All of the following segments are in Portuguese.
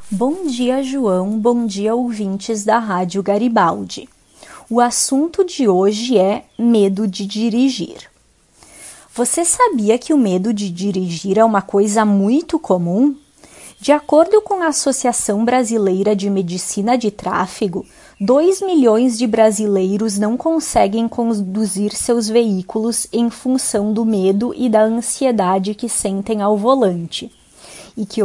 Bom dia, João. Bom dia, ouvintes da Rádio Garibaldi. O assunto de hoje é medo de dirigir. Você sabia que o medo de dirigir é uma coisa muito comum? De acordo com a Associação Brasileira de Medicina de Tráfego, 2 milhões de brasileiros não conseguem conduzir seus veículos em função do medo e da ansiedade que sentem ao volante, e que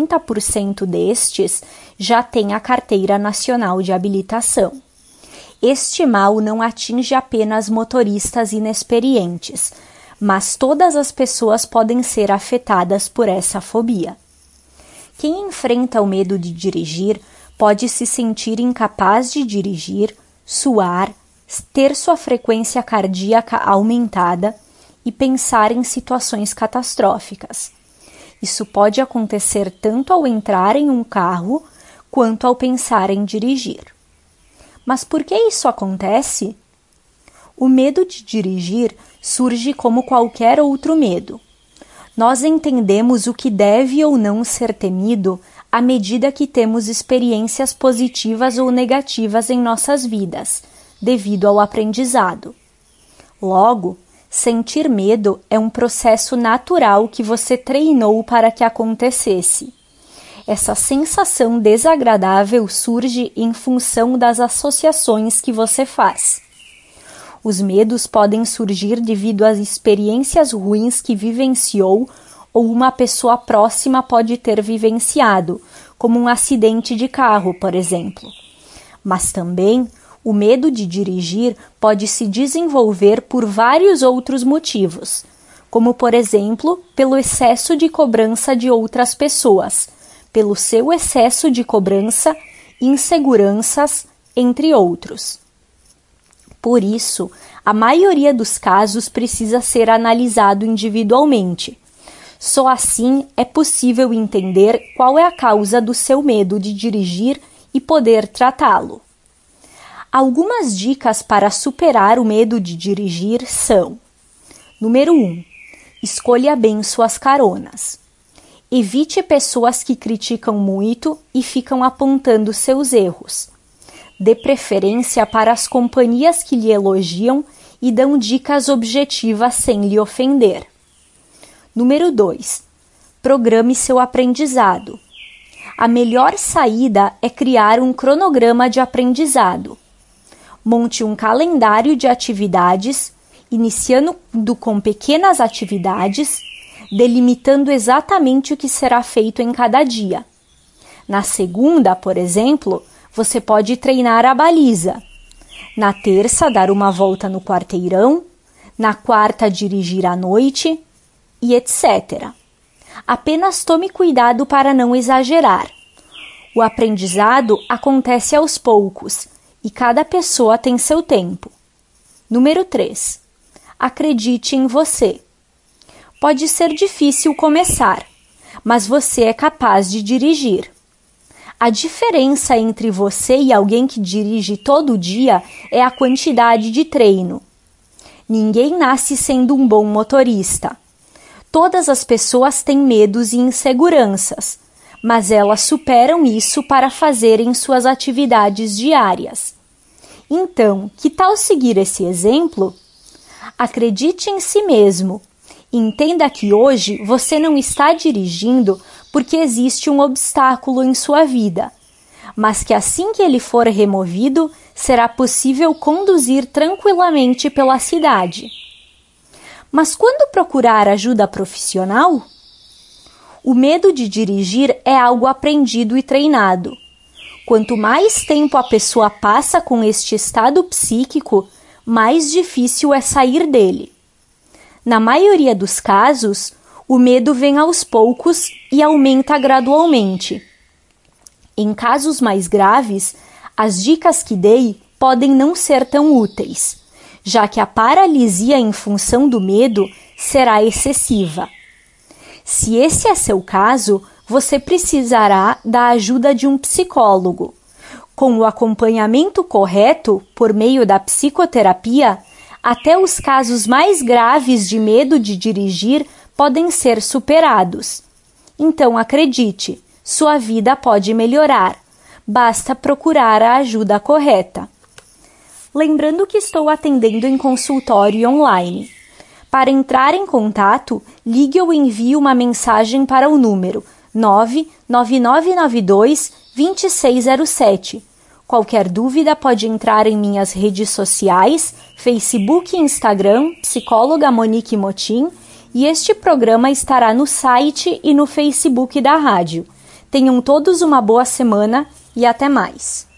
80% destes já têm a Carteira Nacional de Habilitação. Este mal não atinge apenas motoristas inexperientes, mas todas as pessoas podem ser afetadas por essa fobia. Quem enfrenta o medo de dirigir pode se sentir incapaz de dirigir, suar, ter sua frequência cardíaca aumentada e pensar em situações catastróficas. Isso pode acontecer tanto ao entrar em um carro quanto ao pensar em dirigir. Mas por que isso acontece? O medo de dirigir surge como qualquer outro medo. Nós entendemos o que deve ou não ser temido à medida que temos experiências positivas ou negativas em nossas vidas, devido ao aprendizado. Logo, sentir medo é um processo natural que você treinou para que acontecesse. Essa sensação desagradável surge em função das associações que você faz. Os medos podem surgir devido às experiências ruins que vivenciou ou uma pessoa próxima pode ter vivenciado, como um acidente de carro, por exemplo. Mas também o medo de dirigir pode se desenvolver por vários outros motivos, como, por exemplo, pelo excesso de cobrança de outras pessoas, pelo seu excesso de cobrança, inseguranças, entre outros. Por isso, a maioria dos casos precisa ser analisado individualmente. Só assim é possível entender qual é a causa do seu medo de dirigir e poder tratá-lo. Algumas dicas para superar o medo de dirigir são: número 1. Escolha bem suas caronas. Evite pessoas que criticam muito e ficam apontando seus erros. Dê preferência para as companhias que lhe elogiam e dão dicas objetivas sem lhe ofender. Número 2. Programe seu aprendizado. A melhor saída é criar um cronograma de aprendizado. Monte um calendário de atividades, iniciando com pequenas atividades, delimitando exatamente o que será feito em cada dia. Na segunda, por exemplo, você pode treinar a baliza. Na terça, dar uma volta no quarteirão. Na quarta, dirigir à noite, e etc. Apenas tome cuidado para não exagerar. O aprendizado acontece aos poucos e cada pessoa tem seu tempo. Número 3. Acredite em você. Pode ser difícil começar, mas você é capaz de dirigir. A diferença entre você e alguém que dirige todo dia é a quantidade de treino. Ninguém nasce sendo um bom motorista. Todas as pessoas têm medos e inseguranças, mas elas superam isso para fazerem suas atividades diárias. Então, que tal seguir esse exemplo? Acredite em si mesmo. Entenda que hoje você não está dirigindo porque existe um obstáculo em sua vida, mas que assim que ele for removido, será possível conduzir tranquilamente pela cidade. Mas quando procurar ajuda profissional? O medo de dirigir é algo aprendido e treinado. Quanto mais tempo a pessoa passa com este estado psíquico, mais difícil é sair dele. Na maioria dos casos, o medo vem aos poucos e aumenta gradualmente. Em casos mais graves, as dicas que dei podem não ser tão úteis, já que a paralisia em função do medo será excessiva. Se esse é seu caso, você precisará da ajuda de um psicólogo. Com o acompanhamento correto, por meio da psicoterapia, até os casos mais graves de medo de dirigir podem ser superados. Então acredite, Sua vida pode melhorar. Basta procurar a ajuda correta. Lembrando que estou atendendo em consultório online. Para entrar em contato, ligue ou envie uma mensagem para o número 99992-2607. Qualquer dúvida pode entrar em minhas redes sociais, Facebook e Instagram, psicóloga Monique Motim, e este programa estará no site e no Facebook da rádio. Tenham todos uma boa semana e até mais.